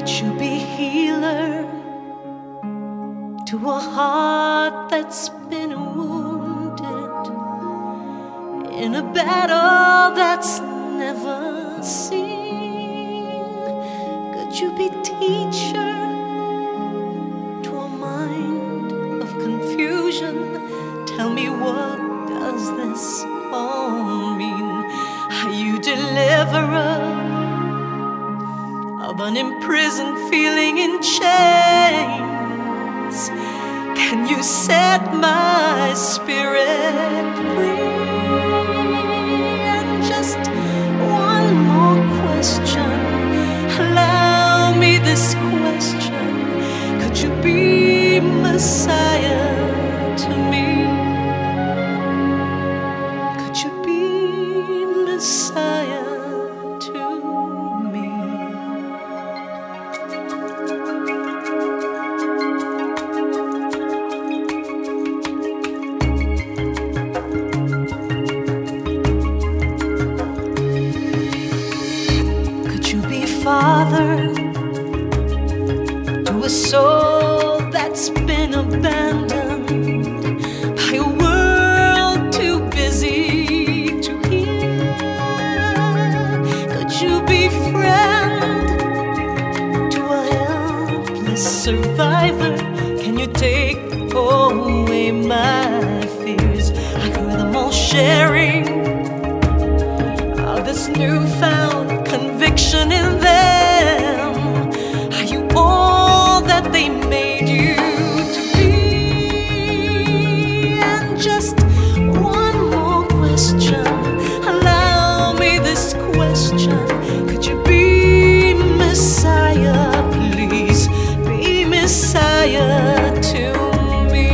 Could you be healer to a heart that's been wounded in a battle that's never seen? Could you be teacher to a mind of confusion? Tell me, what does this all mean? Are you deliverer of an imprisoned feeling in chains? Can you set my spirit free? And just one more question, allow me this question: could you be Messiah to me? Could you be Messiah to me? Father to a soul that's been abandoned by a world too busy to hear? Could you be friend to a helpless survivor? Can you take away my fears? I hear them all sharing of this newfound conviction in them. Are you all that they made you to be? And just one more question, allow me this question: could you be Messiah? Please be Messiah to me.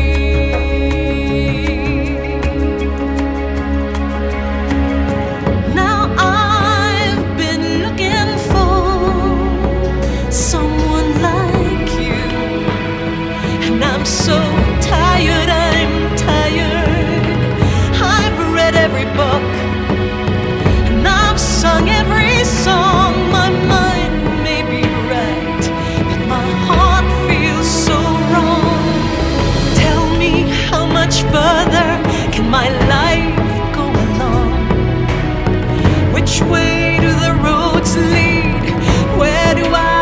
Now I've been looking for someone like you, and I'm so tired, I'm tired. I've read every book and I've sung every song. My mind may be right, but my heart feels so wrong. Tell me, how much further can my life go along? Which way do the roads lead? Where do I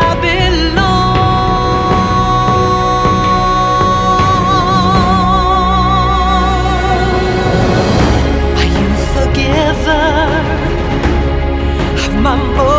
belong? Are you forgiver of my